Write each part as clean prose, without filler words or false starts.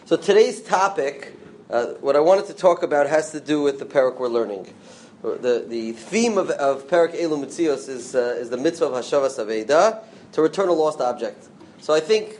So today's topic, what I wanted to talk about, has to do with the parak we're learning. The theme of parak Elu Mitzios is the mitzvah of Hashavas Aveda, to return a lost object. So I think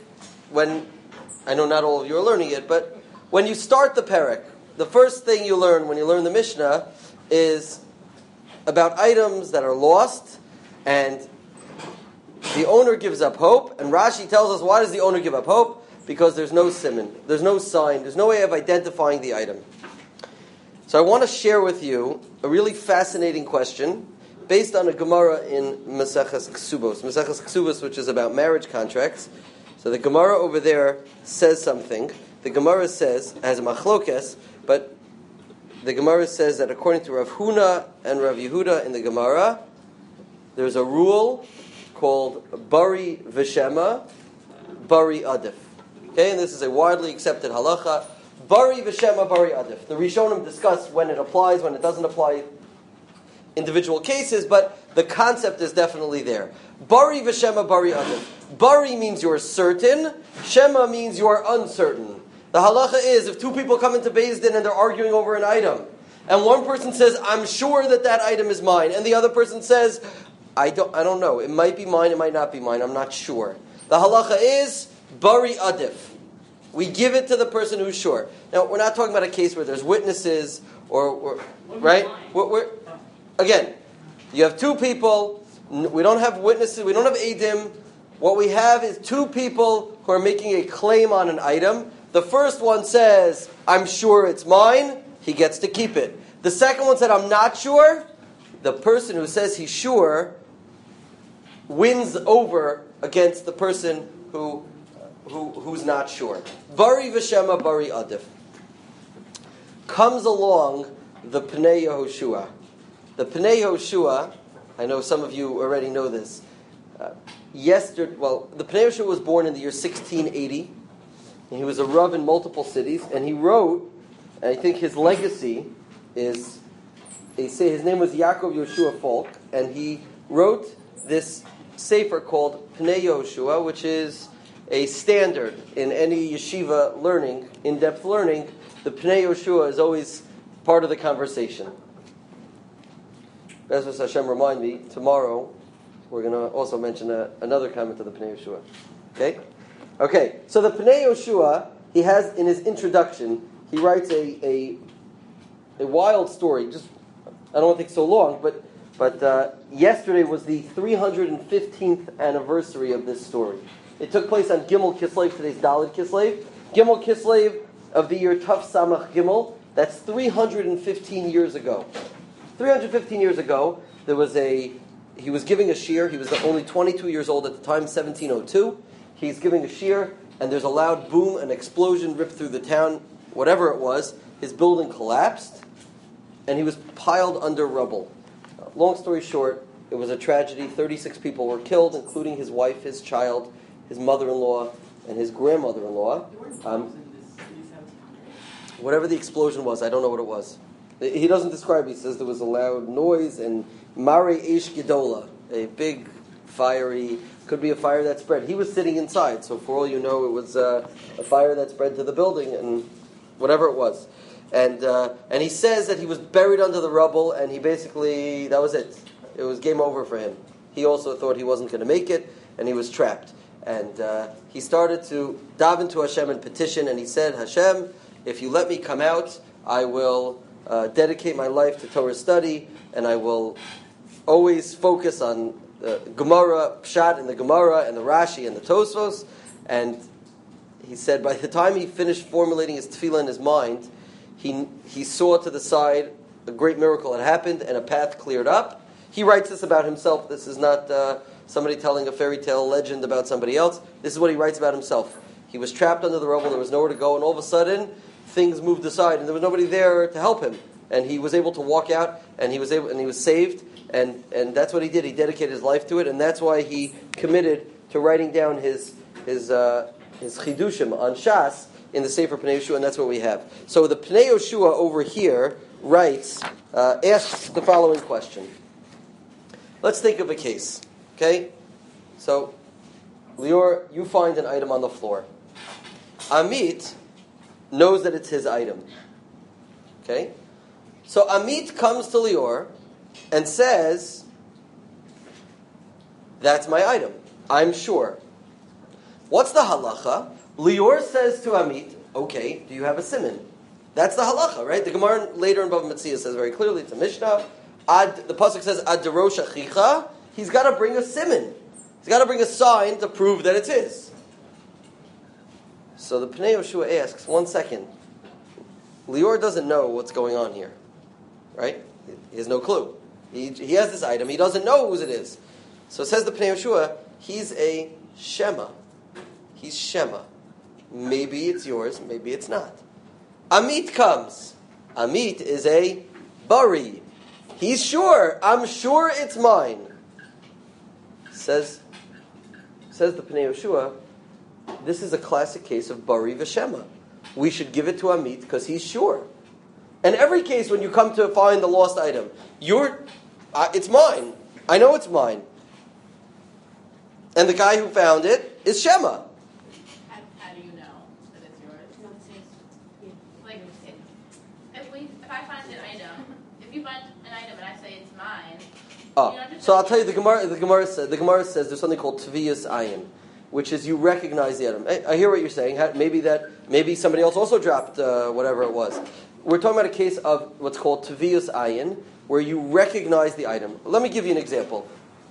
I know not all of you are learning it, but when you start the parak, the first thing you learn when you learn the Mishnah is about items that are lost, and the owner gives up hope. And Rashi tells us, why does the owner give up hope? Because there's no siman, there's no sign, there's no way of identifying the item. So I want to share with you a really fascinating question based on a Gemara in Maseches Ksubos. Maseches Ksubos, which is about marriage contracts. So the Gemara over there says something. The Gemara says, has a machlokes, but the Gemara says that according to Rav Huna and Rav Yehuda in the Gemara, there's a rule called Bari V'Shema, Bari Adif. Okay, and this is a widely accepted halacha. Bari V'Shema, Bari Adif. The Rishonim discuss when it applies, when it doesn't apply, individual cases, but the concept is definitely there. Bari V'Shema, Bari Adif. Bari means you're certain. Shema means you are uncertain. The halacha is, if two people come into Beis Din and they're arguing over an item, and one person says, I'm sure that item is mine, and the other person says, I don't know. It might be mine, it might not be mine, I'm not sure. The halacha is Bari Adif. We give it to the person who's sure. Now, we're not talking about a case where there's witnesses or right? Again, you have two people. We don't have witnesses. We don't have edim. What we have is two people who are making a claim on an item. The first one says, I'm sure it's mine. He gets to keep it. The second one said, I'm not sure. The person who says he's sure wins over against the person who's not sure. Bari V'Shema, Bari Adif. Comes along the Pnei Yehoshua. The Pnei Yehoshua, I know some of you already know this. The Pnei Yehoshua was born in the year 1680. And he was a Rav in multiple cities. And he wrote, and I think his legacy is, they say his name was Yaakov Yoshua Falk, and he wrote this sefer called Pnei Yehoshua, which is a standard in any yeshiva learning, in-depth learning. The Pnei Yehoshua is always part of the conversation. As Hashem remind me, tomorrow we're going to also mention another comment of the Pnei Yehoshua. Okay. So the Pnei Yehoshua, he has in his introduction, he writes a wild story. Just I don't want to take so long, but yesterday was the 315th anniversary of this story. It took place on Gimel Kislev, today's Daled Kislev. Gimel Kislev of the year Tuf Samach Gimel. That's 315 years ago. 315 years ago, he was giving a shir. He was only 22 years old at the time, 1702. He's giving a shir, and there's a loud boom, an explosion ripped through the town, whatever it was. His building collapsed, and he was piled under rubble. Long story short, it was a tragedy. 36 people were killed, including his wife, his child, his mother-in-law, and his grandmother-in-law. Whatever the explosion was, I don't know what it was. He doesn't describe it. He says there was a loud noise and Mare Eish Gedola, a big, fiery, could be a fire that spread. He was sitting inside, so for all you know, it was a fire that spread to the building and whatever it was. And he says that he was buried under the rubble, and he basically, that was it. It was game over for him. He also thought he wasn't going to make it, and he was trapped. And he started to daven to Hashem and petition, and he said, Hashem, if you let me come out, I will dedicate my life to Torah study, and I will always focus on Gemara, Pshat in the Gemara, and the Rashi, and the Tosfos. And he said by the time he finished formulating his tefillah in his mind, he saw to the side a great miracle had happened, and a path cleared up. He writes this about himself. This is not somebody telling a fairy tale legend about somebody else. This is what he writes about himself. He was trapped under the rubble, there was nowhere to go, and all of a sudden, things moved aside, and there was nobody there to help him. And he was able to walk out, and he was saved, and that's what he did. He dedicated his life to it, and that's why he committed to writing down his chidushim on Shas in the Sefer Pnei Yehoshua, and that's what we have. So the Pnei Yehoshua over here asks the following question. Let's think of a case, okay? So, Lior, you find an item on the floor. Amit knows that it's his item. Okay? So Amit comes to Lior and says, that's my item. I'm sure. What's the halacha? Lior says to Amit, okay, do you have a siman? That's the halacha, right? The Gemara later in Bava Metzia says very clearly, it's a Mishnah. The pasuk says, ad derosh achicha. He's got to bring a siman. He's got to bring a sign to prove that it's his. So the Pnei Yoshua asks, 1 second. Lior doesn't know what's going on here, right? He has no clue. He has this item. He doesn't know whose it is. So it says the Pnei Yoshua, he's a Shema. He's Shema. Maybe it's yours, maybe it's not. Amit comes. Amit is a Bari. He's sure. I'm sure it's mine. Says the Pnei Yoshua, this is a classic case of Bari v'Shema. We should give it to Amit because he's sure. And every case when you come to find the lost item, it's mine. I know it's mine. And the guy who found it is Shema. How do you know that it's yours? Like, if I find an item, if you find an item and I say it's mine, so I'll tell you, the Gemara says there's something called Tviyas Ayin, which is you recognize the item. I hear what you're saying. Maybe somebody else also dropped whatever it was. We're talking about a case of what's called Tviyas Ayin, where you recognize the item. Let me give you an example.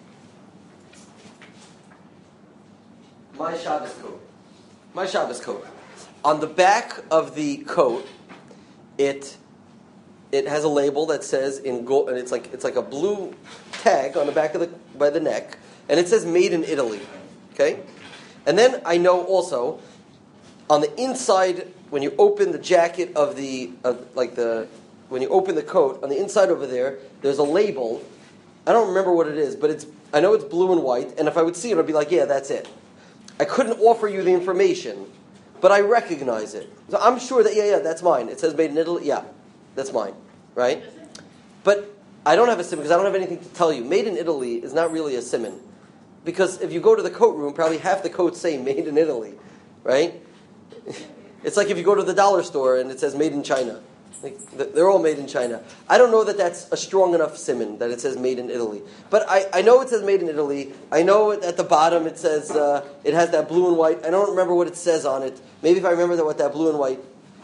My Shabbos coat. On the back of the coat, it has a label that says in gold, and it's like a blue tag on the back of by the neck, and it says "Made in Italy." Okay, and then I know also on the inside when you open the jacket when you open the coat on the inside over there's a label. I don't remember what it is, but I know it's blue and white, and if I would see it, I'd be like, yeah, that's it. I couldn't offer you the information, but I recognize it. So I'm sure that, yeah, that's mine. It says made in Italy. Yeah, that's mine, right? But I don't have a siman because I don't have anything to tell you. Made in Italy is not really a siman. Because if you go to the coat room, probably half the coats say made in Italy, right? It's like if you go to the dollar store and it says made in China. They're all made in China. I don't know that that's a strong enough siman that it says made in Italy. But I know it says made in Italy. I know at the bottom it says, it has that blue and white. I don't remember what it says on it. Maybe if I remember what that blue and white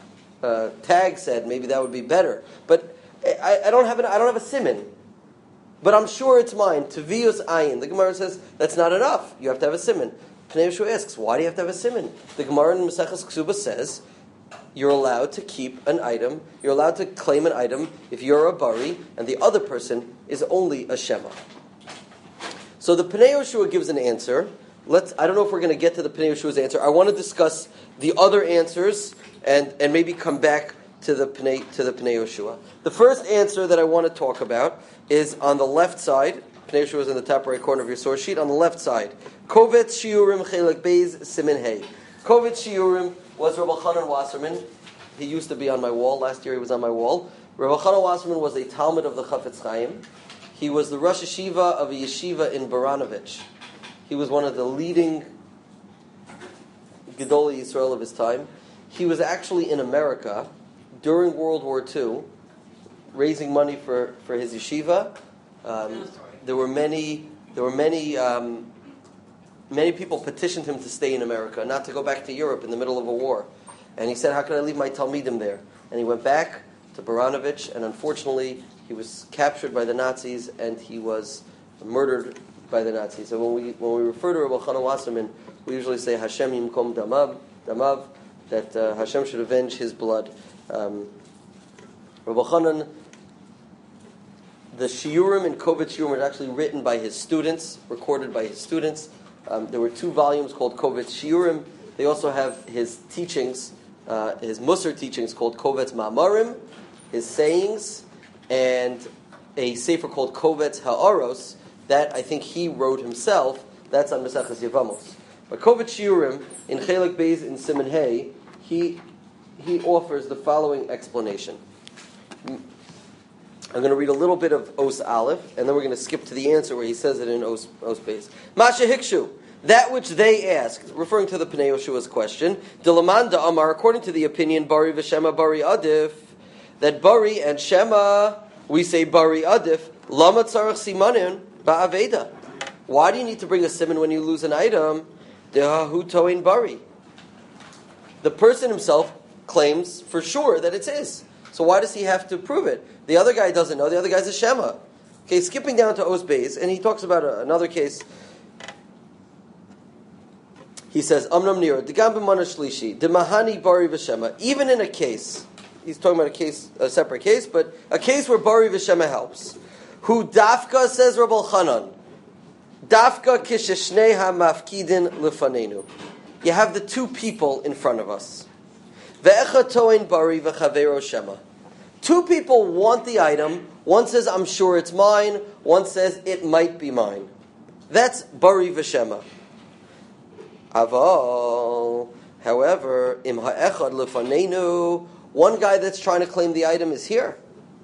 tag said, maybe that would be better. But I don't have a siman. But I'm sure it's mine. Tviyus ayin. The Gemara says that's not enough. You have to have a siman. Pnei Yoshua asks, why do you have to have a siman? The Gemara in Maseches Ksubah says, you're allowed to keep an item, you're allowed to claim an item if you're a bari and the other person is only a shema. So the Pnei Yoshua gives an answer. I don't know if we're going to get to the Pnei Yoshua's answer. I want to discuss the other answers and maybe come back to the Pnei Yoshua. The first answer that I want to talk about is on the left side. Pnei Yoshua is in the top right corner of your source sheet. On the left side, Kovetz Shiurim Chelek Beis Simin Hey. Kovetz Shiurim was Rabbi Chanan Wasserman. He used to be on my wall. Last year he was on my wall. Rabbi Chanan Wasserman was a Talmud of the Chafetz Chaim. He was the Rosh Yeshiva of a yeshiva in Baranovich. He was one of the leading Gedolei Yisrael of his time. He was actually in America during World War II, raising money for his yeshiva. There were many people petitioned him to stay in America, not to go back to Europe in the middle of a war. And he said, how can I leave my Talmidim there? And he went back to Baranovich, and unfortunately, he was captured by the Nazis, and he was murdered by the Nazis. So when we refer to Rabbi Chanan Wasserman, we usually say, Hashem yimkom damav, that Hashem should avenge his blood. Rabbi Chanan, the Shiurim and Kovetz Shiurim were actually written by his students, recorded by his students. There were 2 volumes called Kovetz Shiurim. They also have his teachings, his Musar teachings called Kovetz Ma'amarim, his sayings, and a sefer called Kovetz Ha'aros that I think he wrote himself. That's on Maseches Yevamos. But Kovetz Shiurim in Chelek Beis in Siman Hey, he offers the following explanation. I'm going to read a little bit of Os Aleph, and then we're going to skip to the answer where he says it in Os Beis. Masha Hikshu. that which they asked, referring to the Pnei Yoshua's question, Dilamanda Amar, according to the opinion, Bari v'Shema Bari Adif, that Bari and Shema, we say Bari Adif, Lama Tzarech Simanin Ba'aveda. Why do you need to bring a siman when you lose an item? Dehahu Toin Bari. The person himself claims for sure that it's his. So why does he have to prove it? The other guy doesn't know. The other guy's a Shema. Okay, skipping down to Oz Beis, and he talks about another case. He says, Amnam Nira, Degam b'mana shlishi, Demahani Bari v'Shema. Even in a case, he's talking about a separate case, but a case where Bari v'Shema helps. Who Dafka, says Rabbi Chanan, Dafka kisheshnei ha-mafkidin lefanenu. You have the two people in front of us. Ve'echa toin Bari v'chavero Shema. Two people want the item. One says, I'm sure it's mine. One says, it might be mine. That's Bari v'Shema. Aval, however, im ha'echad lefanenu, one guy that's trying to claim the item is here.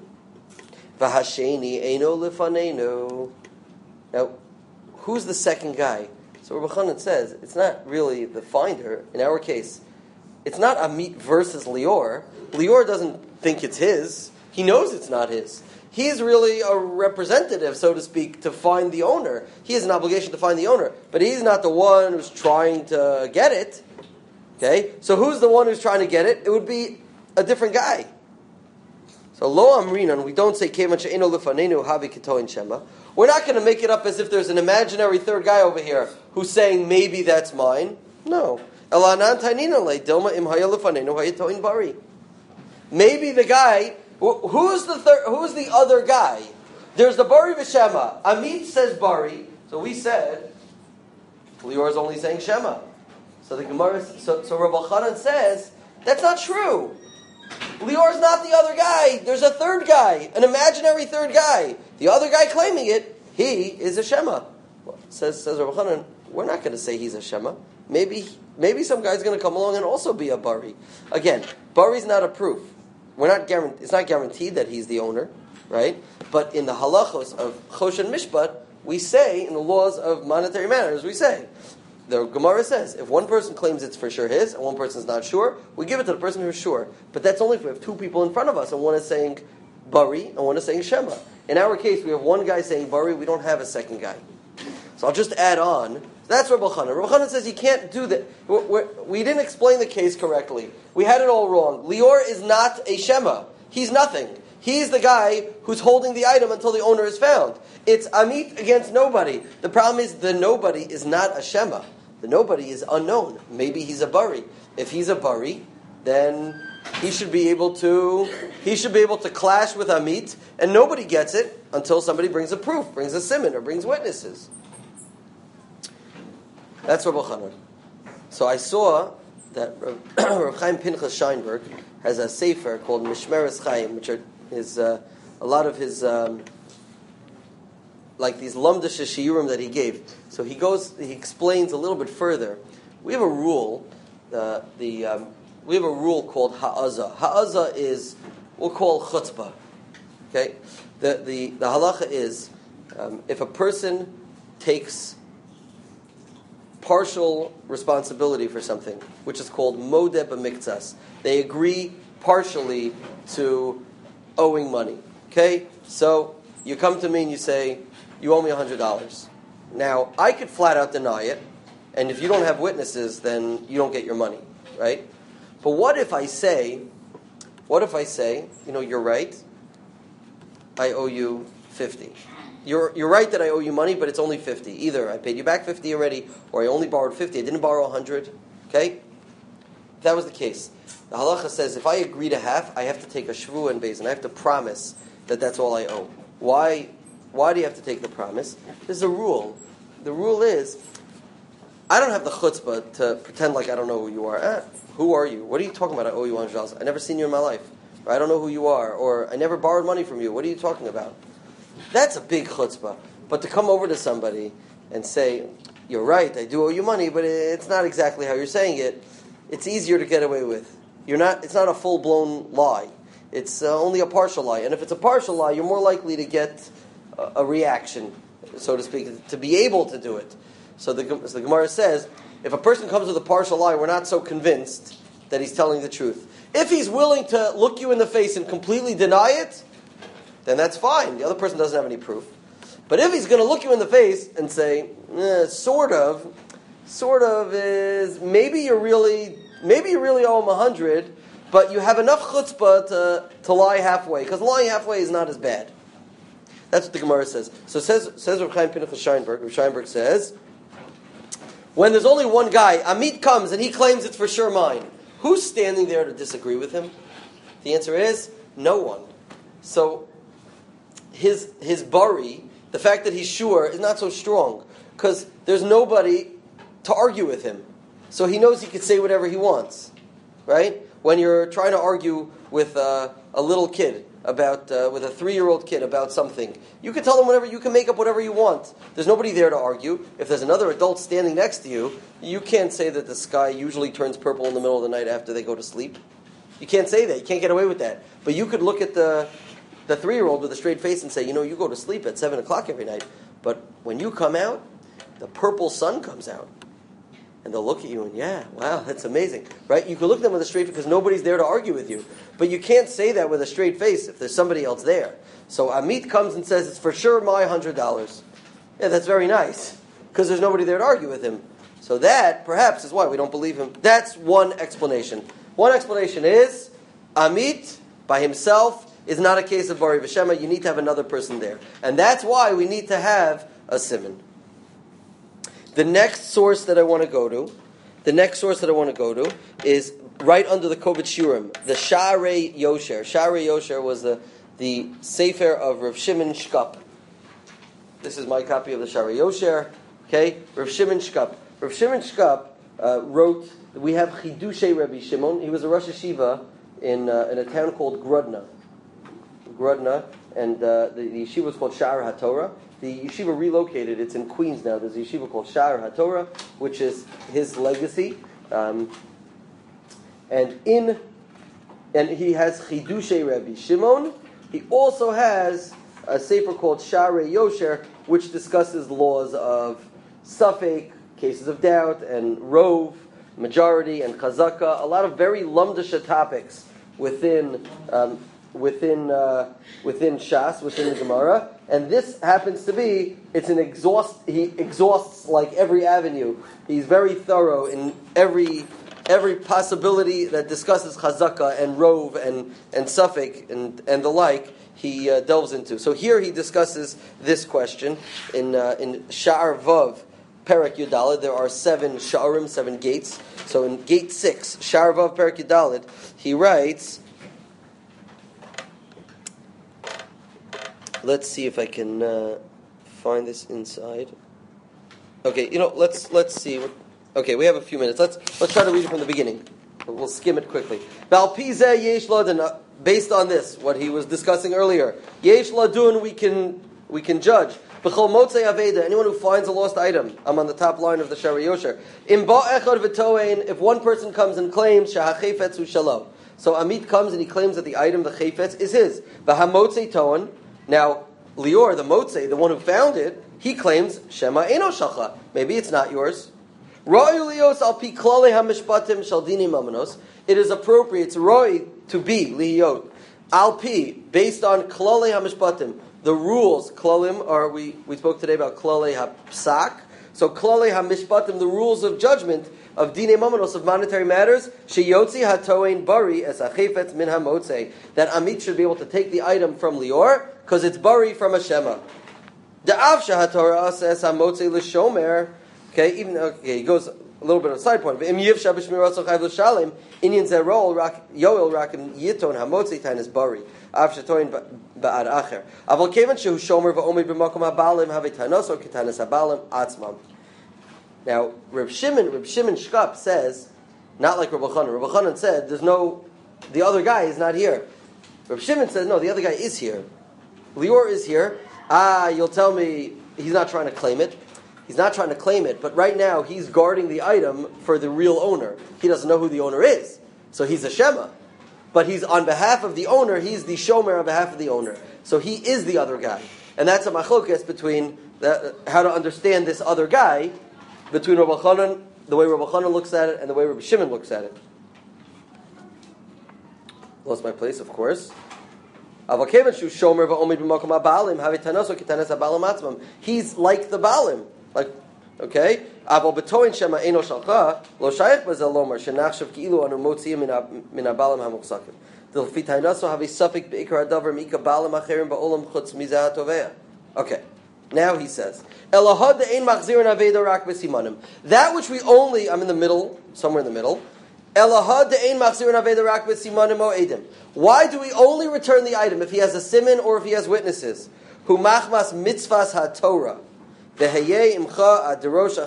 V'hasheni eino lefanenu. Now, who's the second guy? So Rabbi Chanan says, it's not really the finder. In our case, it's not Amit versus Lior. Lior doesn't think it's his. He knows it's not his. He's really a representative, so to speak, to find the owner. He has an obligation to find the owner, but he's not the one who's trying to get it. Okay? So who's the one who's trying to get it? It would be a different guy. So lo amrinan, we don't say kevan she'eno lefanenu havi ketoin shema. We're not going to make it up as if there's an imaginary third guy over here who's saying maybe that's mine. No. Elanan tainina le dilma im haya lefanenu hayatoin bari. Maybe the guy. Who's the other guy? There's the Bari v'Shema. Amit says Bari, so we said Lior is only saying Shema. So the Gemara, so Rabbi Chanan says that's not true. Lior's not the other guy. There's a third guy, an imaginary third guy. The other guy claiming it, he is a Shema. Well, says Rabbi Chanan, we're not going to say he's a Shema. Maybe some guy's going to come along and also be a Bari. Again, Bari's not a proof. It's not guaranteed that he's the owner, right? But in the halachos of Chosh and Mishpat, we say, in the laws of monetary matters, we say, the Gemara says, if one person claims it's for sure his, and one person's not sure, we give it to the person who's sure. But that's only if we have two people in front of us, and one is saying Bari, and one is saying Shema. In our case, we have one guy saying Bari, we don't have a second guy. So I'll just add on. That's Rabbi Chanan. Rabbi Chanan says you can't do that. We didn't explain the case correctly. We had it all wrong. Lior is not a Shema. He's nothing. He's the guy who's holding the item until the owner is found. It's Amit against nobody. The problem is the nobody is not a Shema. The nobody is unknown. Maybe he's a Bari. If he's a Bari, then he should be able to clash with Amit, and nobody gets it until somebody brings a proof, brings a siman, or brings witnesses. That's Rabbi Chanan. So I saw that Rav Chaim Pinchas Scheinberg has a sefer called Mishmeres Chaim, which is a lot of his like these lamda sheshiyurim that he gave. So he explains a little bit further. We have a rule. We have a rule called ha'azah. Ha'azah is we'll call chutzpah. Okay, the halacha is if a person takes partial responsibility for something, which is called modeh b'miktzas. They agree partially to owing money. Okay? So, you come to me and you say, you owe me $100. Now, I could flat out deny it, and if you don't have witnesses, then you don't get your money. Right? But what if I say, you're right, I owe you 50. You're right that I owe you money, but it's only 50. Either I paid you back 50 already, or I only borrowed 50. I didn't borrow 100. Okay? If that was the case, the halacha says if I agree to half, I have to take a shvu and beis, and I have to promise that that's all I owe. Why do you have to take the promise? There's a rule. The rule is, I don't have the chutzpah to pretend like I don't know who you are. Who are you? What are you talking about? I owe you $100. I never seen you in my life. Or I don't know who you are. Or I never borrowed money from you. What are you talking about? That's a big chutzpah. But to come over to somebody and say, you're right, I do owe you money, but it's not exactly how you're saying it, it's easier to get away with. It's not a full-blown lie. It's only a partial lie. And if it's a partial lie, you're more likely to get a reaction, so to speak, to be able to do it. So the Gemara says, if a person comes with a partial lie, we're not so convinced that he's telling the truth. If he's willing to look you in the face and completely deny it, then that's fine. The other person doesn't have any proof. But if he's going to look you in the face and say, sort of is, maybe you really owe him 100, but you have enough chutzpah to lie halfway, because lying halfway is not as bad. That's what the Gemara says. So says Rav Chaim Pinchas Scheinberg. Rav Scheinberg says, when there's only one guy, Amit comes and he claims it's for sure mine. Who's standing there to disagree with him? The answer is no one. So his bari, the fact that he's sure, is not so strong, because there's nobody to argue with him. So he knows he could say whatever he wants, right? When you're trying to argue with a little kid about, with a 3-year-old kid about something, you can tell them whatever, you can make up whatever you want. There's nobody there to argue. If there's another adult standing next to you, you can't say that the sky usually turns purple in the middle of the night after they go to sleep. You can't say that. You can't get away with that. But you could look at the 3-year-old with a straight face and say, you go to sleep at 7 o'clock every night, but when you come out, the purple sun comes out. And they'll look at you and, wow, that's amazing. Right? You can look at them with a straight face because nobody's there to argue with you. But you can't say that with a straight face if there's somebody else there. So Amit comes and says, it's for sure my $100. Yeah, that's very nice, because there's nobody there to argue with him. So that, perhaps, is why we don't believe him. That's one explanation. One explanation is, Amit, by himself, is not a case of Bari V'Shema. You need to have another person there. And that's why we need to have a simon. The next source that I want to go to is right under the Kovet Shurim, the Sha'arei Yosher. Sha'arei Yosher was the Sefer of Rav Shimon Shkop. This is my copy of the Sha'arei Yosher. Okay, Rav Shimon Shkop. Rav Shimon Shkop wrote. We have Chidushei Rabbi Shimon. He was a Rosh Yeshiva in a town called Grodna, and the yeshiva was called Sha'ar HaTorah. The yeshiva relocated. It's in Queens now. There's a yeshiva called Sha'ar HaTorah, which is his legacy. And he has Chidushei Rabbi Shimon. He also has a sefer called Sha'arei Yosher, which discusses laws of Safek, cases of doubt, and Rov, majority, and Chazaka. A lot of very lumdasha topics within Shas, within the Gemara. And this happens to be, he exhausts like every avenue. He's very thorough in every possibility that discusses Chazaka and Rov and Safek and the like, he delves into. So here he discusses this question in Sha'ar Vav, Perek Yudalid. There are 7 Sha'arim, 7 gates. So in gate 6, Sha'ar Vav, Perek Yudalid, he writes, let's see if I can find this inside. Okay, let's see. Okay, we have a few minutes. Let's try to read it from the beginning. We'll skim it quickly. Based on this, what he was discussing earlier, Yesh Ladun, we can judge. B'chol Motzei Aveda, anyone who finds a lost item. I'm on the top line of the Sha'arei Yosher. If one person comes and claims Shahachefetz hu shalo, so Amit comes and he claims that the item, the Chefetz, is his. V'hamotzei toan. Now, Lior, the Motzei, the one who found it, he claims Shema Eno Shalcha. Maybe it's not yours. It is appropriate, it's roi to be liyot al pi, based on klale hamishpatim. The rules, klalim are, we spoke today about klale hapsak. So klale hamishpatim, the rules of judgment of dine mamanos, of monetary matters, sheyotzi hatoein bari es achefetz min hamotzei, that Amit should be able to take the item from Lior because it's bari from a shema. Da'av shahatorah says hamotzei l'shomer. Okay, he goes a little bit of a side point. V'im yivsha b'shmiras ochayv l'shalem inyan zerol yoel rakim yiton hamotzei tainus bari av shatoin ba'ad acher. Aval kevan shehu shomer v'omed b'makom habalim have tanos or ketanas habalim atzmam. Now, Reb Shimon Shkop says, not like Rabbi Chanan. Rabbi Chanan said, the other guy is not here. Reb Shimon says, no, the other guy is here. Lior is here. You'll tell me he's not trying to claim it. He's not trying to claim it, but right now he's guarding the item for the real owner. He doesn't know who the owner is. So he's a Shema. But he's on behalf of the owner, he's the Shomer on behalf of the owner. So he is the other guy. And that's a machlokes between how to understand this other guy. between Rabbi Chanan, the way Rabbi Chanan looks at it, and the way Rabbi Shimon looks at it. Lost my place, of course. He's like the Baalim. Like, okay? Okay. Now he says, that which we only, I'm in the middle, somewhere in the middle. Why do we only return the item if he has a siman or if he has witnesses? Hu machmas mitzvahs ha-Torah. The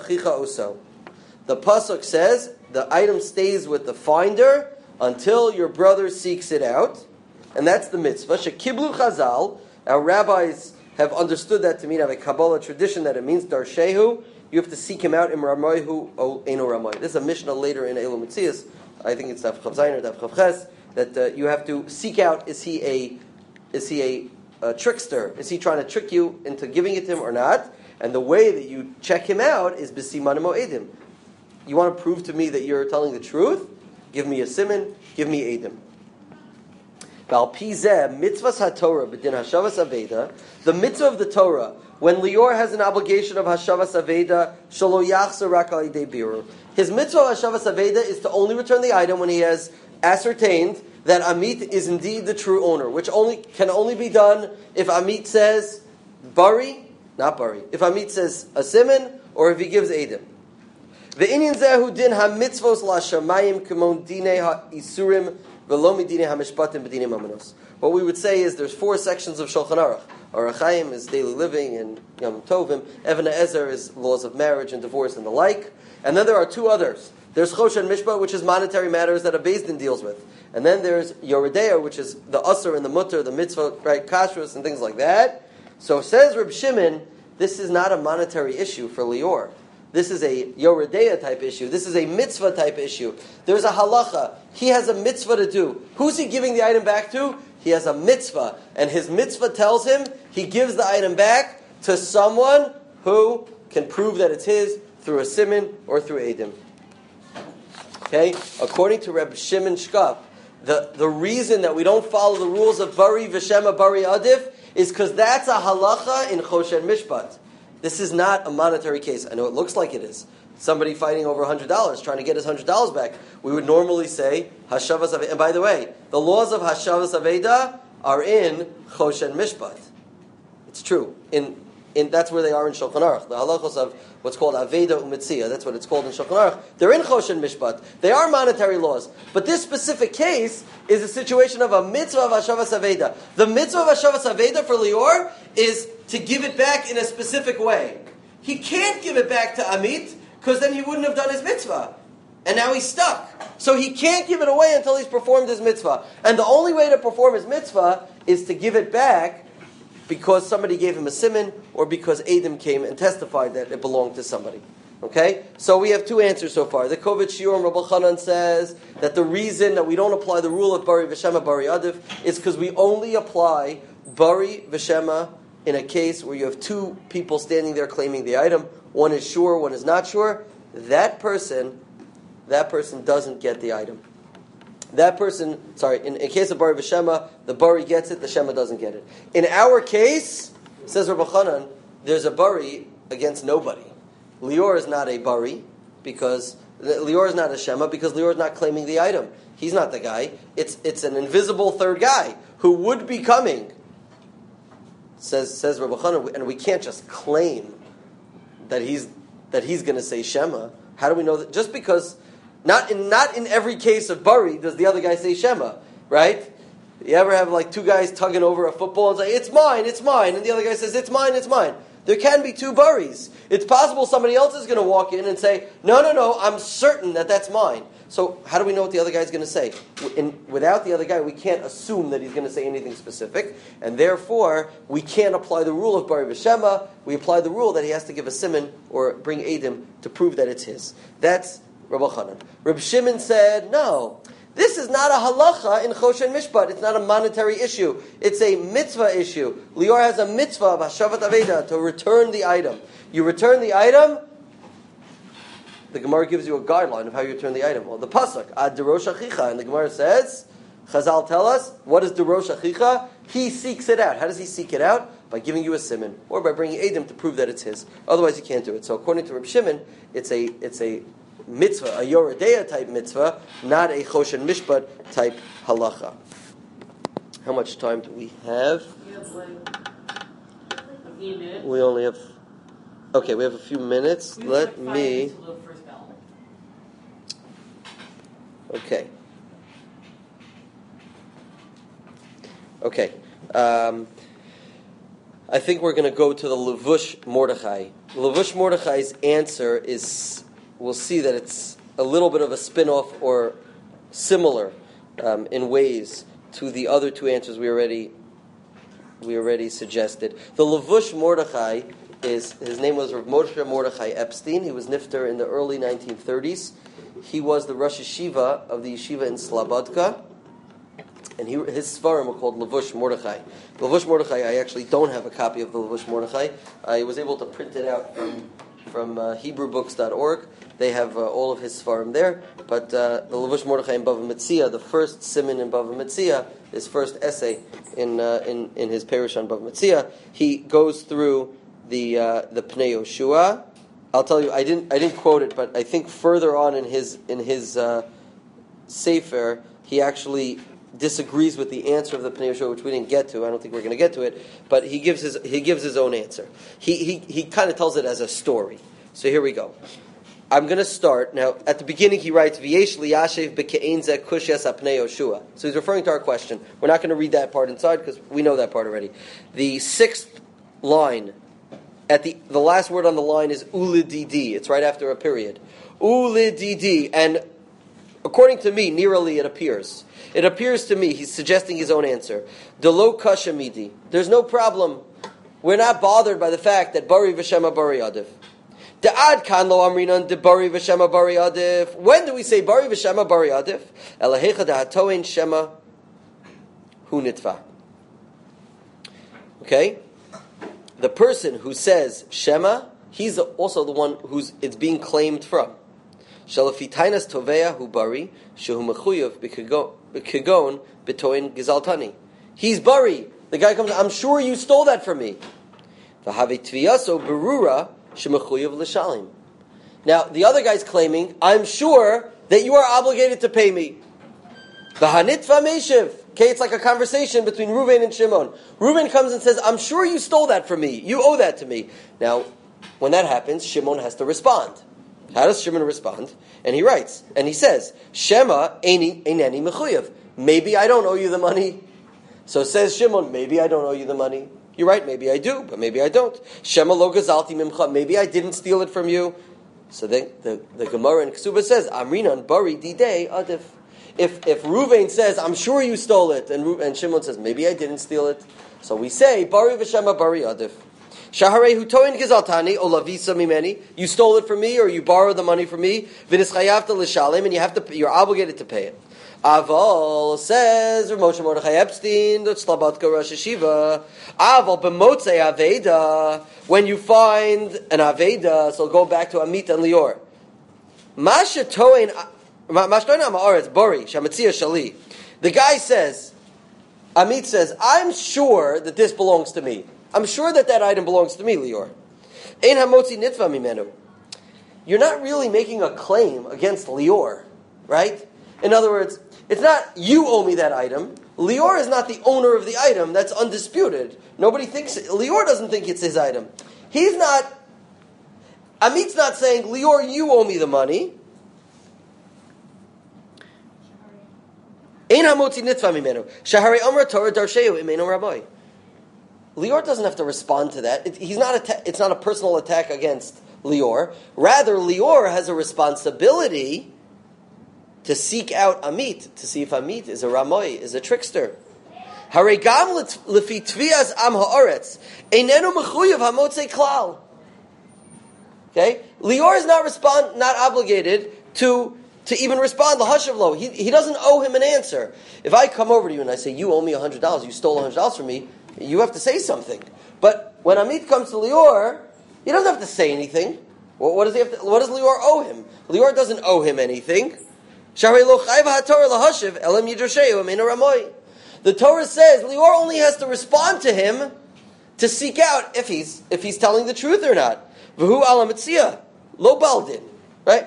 pasuk says the item stays with the finder until your brother seeks it out, and that's the mitzvah. Shekiblu Chazal. Our rabbis have understood that to mean, have a Kabbalah tradition that it means darshehu. You have to seek him out. Im ramoihu o eno ramoy. This is a Mishnah later in Eilu Mitzias. I think it's Daf Chav Zayin or Daf Chav Ches, that you have to seek out, is he a trickster? Is he trying to trick you into giving it to him or not? And the way that you check him out is b'simanim o'edim. You want to prove to me that you're telling the truth? Give me a siman, give me edim. B'al pizeh mitzvahs ha-Torah b'din hashavas aveda, the mitzvah of the Torah, when Lior has an obligation of hashavas aveda, shelo yachzor rak al yidei birur. His mitzvah of hashavas aveda is to only return the item when he has ascertained that Amit is indeed the true owner, which can only be done if Amit says bari, not bari. If Amit says a siman, or if he gives edim. The inyan zehu din ha mitzvos la shamayim k'mon dinei ha isurim v'lo midinei ha mishpatim b'dinei mamanos. What we would say is there's 4 sections of Shulchan Aruch. Orach Chaim is daily living and Yom Tovim. Even HaEzer is laws of marriage and divorce and the like. And then there are 2 others. There's Choshen Mishpat, which is monetary matters that a Beis Din deals with. And then there's Yoredeya, which is the Asr and the Mutter, the Mitzvah, right, Kashrus and things like that. So says Reb Shimon, this is not a monetary issue for Lior. This is a Yoredeya type issue. This is a mitzvah type issue. There's a halacha. He has a mitzvah to do. Who's he giving the item back to? He has a mitzvah. And his mitzvah tells him he gives the item back to someone who can prove that it's his through a siman or through edim. Okay? According to Reb Shimon Shkop, the reason that we don't follow the rules of Bari V'Shema Bari Adif is because that's a halacha in Choshen Mishpat. This is not a monetary case. I know it looks like it is. Somebody fighting over $100, trying to get his $100 back. We would normally say Hashavas Aveda. And by the way, the laws of Hashavas Aveda are in Choshen Mishpat. It's true. That's where they are in Shulchan Aruch. The halachos of what's called Aveda Umitzia, that's what it's called in Shulchan Aruch. They're in Choshen Mishpat. They are monetary laws. But this specific case is a situation of a mitzvah of Hashavas Aveda. The mitzvah of Hashavas Aveda for Lior is to give it back in a specific way. He can't give it back to Amit, because then he wouldn't have done his mitzvah. And now he's stuck. So he can't give it away until he's performed his mitzvah. And the only way to perform his mitzvah is to give it back because somebody gave him a siman, or because Adam came and testified that it belonged to somebody. Okay? So we have 2 answers so far. The Kovit Shiur and Rabbi Chanan says that the reason that we don't apply the rule of Bari V'Shema Bari Adif is because we only apply Bari V'Shema in a case where you have 2 people standing there claiming the item. One is sure, one is not sure. That person doesn't get the item. That person, in case of Bari V'Shema, the Bari gets it, the Shema doesn't get it. In our case, says Rabbi Chanan, there's a Bari against nobody. Lior is not a Bari, because Lior is not a Shema, because Lior is not claiming the item. He's not the guy. It's an invisible third guy who would be coming. Says Rabbi Chanan, and we can't just claim that he's going to say Shema. How do we know that? Just because not in every case of Bari does the other guy say Shema, right? You ever have like 2 guys tugging over a football and say, it's mine, and the other guy says, it's mine. There can be 2 Baris. It's possible somebody else is going to walk in and say, no, I'm certain that that's mine. So how do we know what the other guy is going to say? Without the other guy, we can't assume that he's going to say anything specific, and therefore we can't apply the rule of Bari V'Shema. We apply the rule that he has to give a siman or bring edim to prove that it's his. That's Rabbi Chanan. Reb Shimon said, no, this is not a halacha in Choshen Mishpat. It's not a monetary issue. It's a mitzvah issue. Lior has a mitzvah of Hashavat Aveda to return the item. You return the item, the Gemara gives you a guideline of how you return the item. Well, the pasuk ad derosh achicha, and the Gemara says, Chazal tell us, what is derosh achicha? He seeks it out. How does he seek it out? By giving you a siman, or by bringing Edom to prove that it's his. Otherwise, you can't do it. So, according to Reb Shimon, it's a mitzvah, a Yoredeya type mitzvah, not a Choshen Mishpat type halacha. How much time do we have? You have like a few minutes. We only have. Okay, we have a few minutes. We have Let like 5 me. minutes till the first bell. Okay. Okay. I think we're going to go to the Levush Mordechai. Levush Mordechai's answer is, we'll see that it's a little bit of a spin-off or similar in ways to the other two answers we already suggested. The Levush Mordechai his name was Rav Moshe Mordechai Epstein. He was nifter in the early 1930s. He was the Rosh Yeshiva of the yeshiva in Slobodka. And his svarim are called Levush Mordechai. Levush Mordechai, I actually don't have a copy of the Levush Mordechai. I was able to print it out from HebrewBooks.org. They have all of his svarim there. But the Levush Mordechai in Bava Metzia, the first siman in Bava Metzia, his first essay in his Perush on Bava Metzia, he goes through the Pnei Yoshua. I'll tell you, I didn't quote it, but I think further on in his Sefer, he actually disagrees with the answer of the Pnei Yoshua, which we didn't get to. I don't think we're going to get to it, but he gives his own answer. He kind of tells it as a story. So here we go. I'm going to start now. At the beginning, he writes V'yesh liyashev b'ke'ein zeh kushas apnei Yoshua. So he's referring to our question. We're not going to read that part inside because we know that part already. The 6th line, at the last word on the line is ulididi. It's right after a period. Ulididi, and according to me, nearly it appears. It appears to me, he's suggesting his own answer. Delo kasha midi. There's no problem. We're not bothered by the fact that bari v'shema bari adif. De'ad kan lo amrinan de bari v'shema bari adif. When do we say bari v'shema bari adif? Elahecha dehatoin shema hu nitva. Okay? The person who says shema, he's also the one it's being claimed from. Shalafitainas toveya hu bari shehu mechuyev b'kegon b'toin gizaltani. He's bari. The guy comes, I'm sure you stole that from me. V'havei tviyaso berura shemechuyev l'shalim. Now, the other guy's claiming, I'm sure that you are obligated to pay me. V'hanitva meshiv. Okay, it's like a conversation between Reuven and Shimon. Reuven comes and says, I'm sure you stole that from me. You owe that to me. Now, when that happens, Shimon has to respond. How does Shimon respond? And he writes, and he says, Shema einani mechuyev. Maybe I don't owe you the money. So says Shimon, maybe I don't owe you the money. You're right, maybe I do, but maybe I don't. Shema lo gazalti mimcha. Maybe I didn't steal it from you. So then the Gemara in Ksuba says, Amrinan bari didei adif. If Reuven says, I'm sure you stole it, and Shimon says, maybe I didn't steal it, so we say, Bari v'shema bari adif. Shaharei hutoin gizaltani o lavisa mimeni. You stole it from me, or you borrowed the money from me. V'nischayavta l'shalem, and you're obligated to pay it. Aval says, Rav Moshe Mordechai Epstein, the Slobodka Rosh Yeshiva. Aval b'motzei aveda. When you find an aveda, so go back to Amit and Lior. Masha toin. The guy says, Amit says, I'm sure that this belongs to me. I'm sure that item belongs to me, Lior. You're not really making a claim against Lior, right? In other words, it's not you owe me that item. Lior is not the owner of the item. That's undisputed. Lior doesn't think it's his item. Amit's not saying, Lior, you owe me the money. Lior doesn't have to respond to that. It's not a personal attack against Lior. Rather, Lior has a responsibility to seek out Amit, to see if Amit is a Ramoy, is a trickster. Okay? Lior is not obligated to even respond lahashavlo. He doesn't owe him an answer. If I come over to you and I say, you owe me $100, you stole $100 from me, you have to say something. But when Amit comes to Lior, he doesn't have to say anything. Well, what does Lior owe him? Lior doesn't owe him anything. The Torah says Lior only has to respond to him to seek out if he's telling the truth or not. V'hu ala mitzia, lo baldin, right?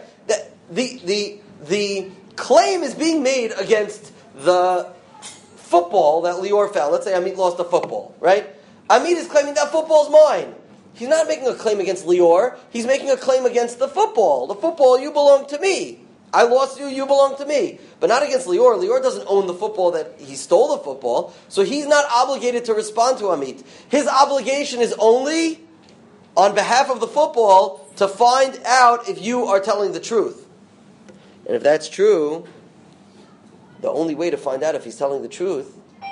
The claim is being made against the football that Lior found. Let's say Amit lost a football, right? Amit is claiming that football's mine. He's not making a claim against Lior. He's making a claim against the football. The football, you belong to me. I lost you, you belong to me. But not against Lior. Lior doesn't own the football that he stole the football, so he's not obligated to respond to Amit. His obligation is only on behalf of the football to find out if you are telling the truth. And if that's true, the only way to find out if he's telling the truth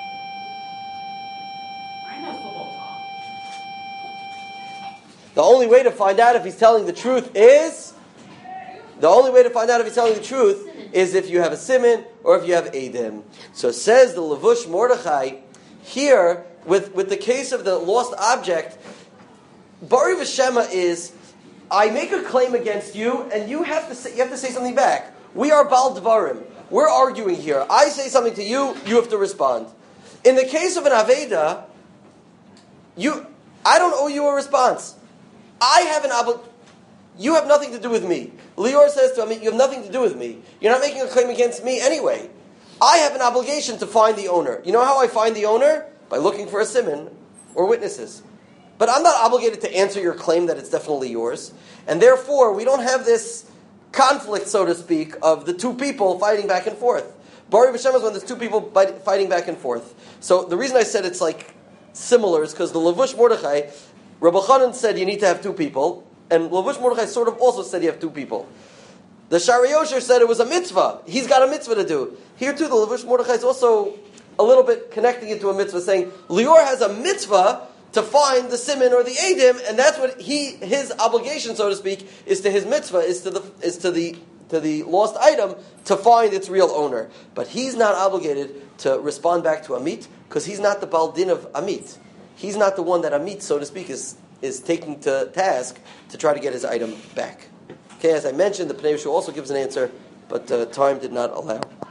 The only way to find out if he's telling the truth is if you have a siman or if you have edim. So says the Levush Mordechai here with the case of the lost object. Bari V'Shema is, I make a claim against you, and you have to say something back. We are Bal Dvarim. We're arguing here. I say something to you, you have to respond. In the case of an Aveda, I don't owe you a response. You have nothing to do with me. Lior says to Amit, you have nothing to do with me. You're not making a claim against me anyway. I have an obligation to find the owner. You know how I find the owner? By looking for a siman or witnesses. But I'm not obligated to answer your claim that it's definitely yours. And therefore, we don't have this conflict, so to speak, of the two people fighting back and forth. Bari V'Shem is when there's two people fighting back and forth. So the reason I said it's like similar is because the Levush Mordechai, Rabbi Chanan said you need to have two people, and Levush Mordechai sort of also said you have two people. The Shari Yosher said it was a mitzvah. He's got a mitzvah to do. Here too, the Levush Mordechai is also a little bit connecting it to a mitzvah, saying Lior has a mitzvah to find the siman or the edim, and that's what his obligation, so to speak, is to his mitzvah, is to the lost item to find its real owner. But he's not obligated to respond back to Amit because he's not the baldin of Amit. He's not the one that Amit, so to speak, is taking to task to try to get his item back. Okay, as I mentioned, the Pnei Yehoshua also gives an answer, but time did not allow.